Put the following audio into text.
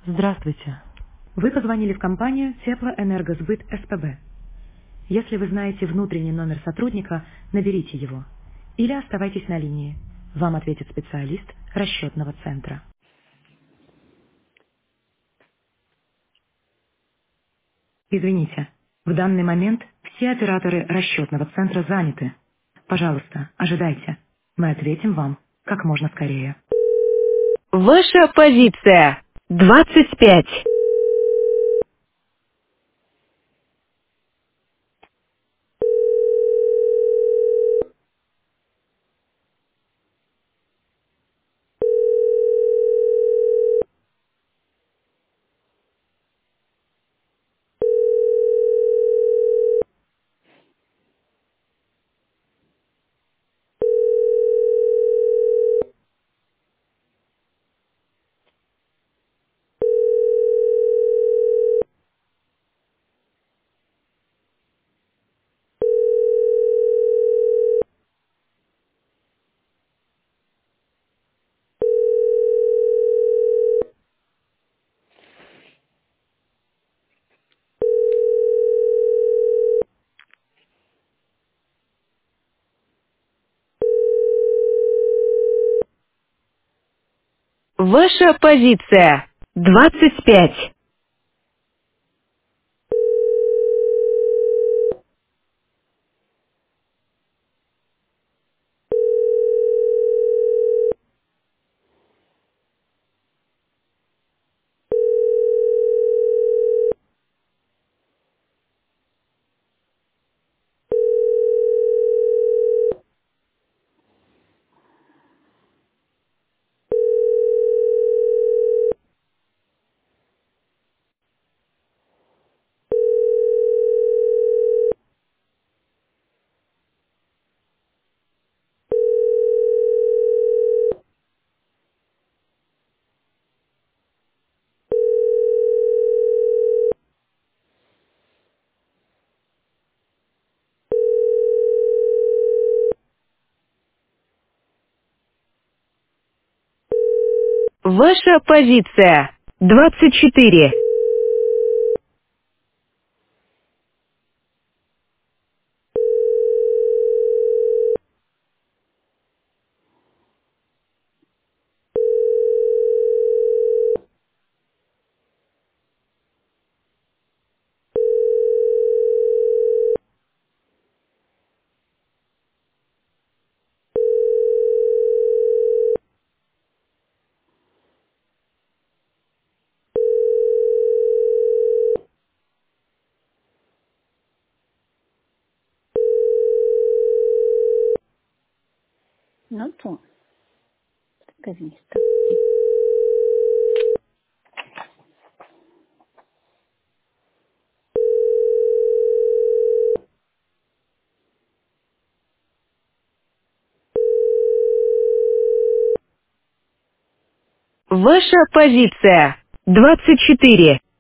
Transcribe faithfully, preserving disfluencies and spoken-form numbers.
Здравствуйте. Вы позвонили в компанию Теплоэнергосбыт СПБ. Если вы знаете внутренний номер сотрудника, наберите его. Или оставайтесь на линии. Вам ответит специалист расчетного центра. Извините, в данный момент все операторы расчетного центра заняты. Пожалуйста, ожидайте. Мы ответим вам как можно скорее. Ваша позиция двадцать пять. Ваша позиция двадцать пять. Ваша позиция двадцать четыре. No tu. ¿Qué has visto? Ваша позиция двадцать четыре.